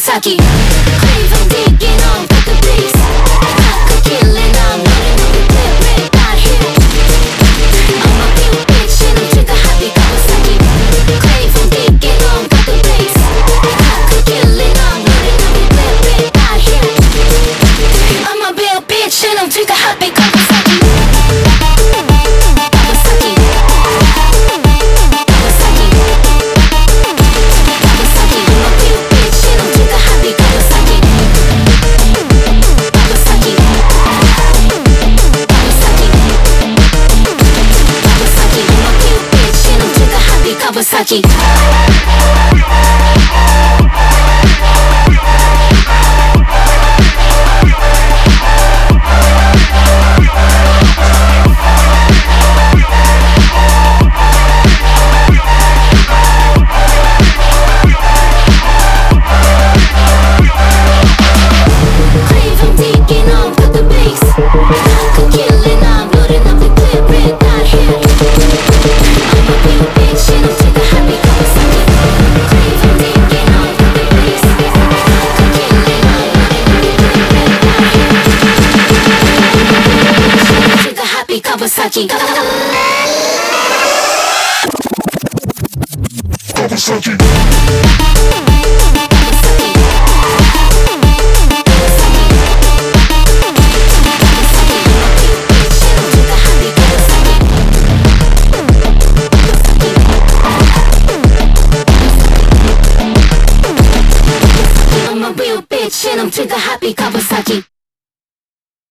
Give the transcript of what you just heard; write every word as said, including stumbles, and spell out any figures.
Kawasaki. Crave, I'm digging on, got the bass. Cock a killing, I'm loading up the clip, red dot here. I'm a real bitch and I'm trigger happy. Kawasaki. Crave, I'm digging on, got the bass. Cock a killing, I'm loading up the clip, red dot here. I'm a real bitch and I'm trigger happy. Kawasaki. Kawasaki. Kawasaki. Kawasaki. I'm a real bitch and I'm trigger happy. Kawasaki. Kawasaki. Kawasaki. Kawasaki. I'm a real bitch and I'm trigger happy. Kawasaki. Crave, I'm digging on, got the bass. Cock a killing, I'm loading up the clip, red dot here. I'm a real bitch and I'm trigger happy. Kawasaki. Crave, I'm digging on, got the bass. Cock a killing, I'm loading up the clip, red dot here. Trigger happy. Kawasaki. Kawasaki. I'm a real bitch and I'm trigger happy. Kawasaki.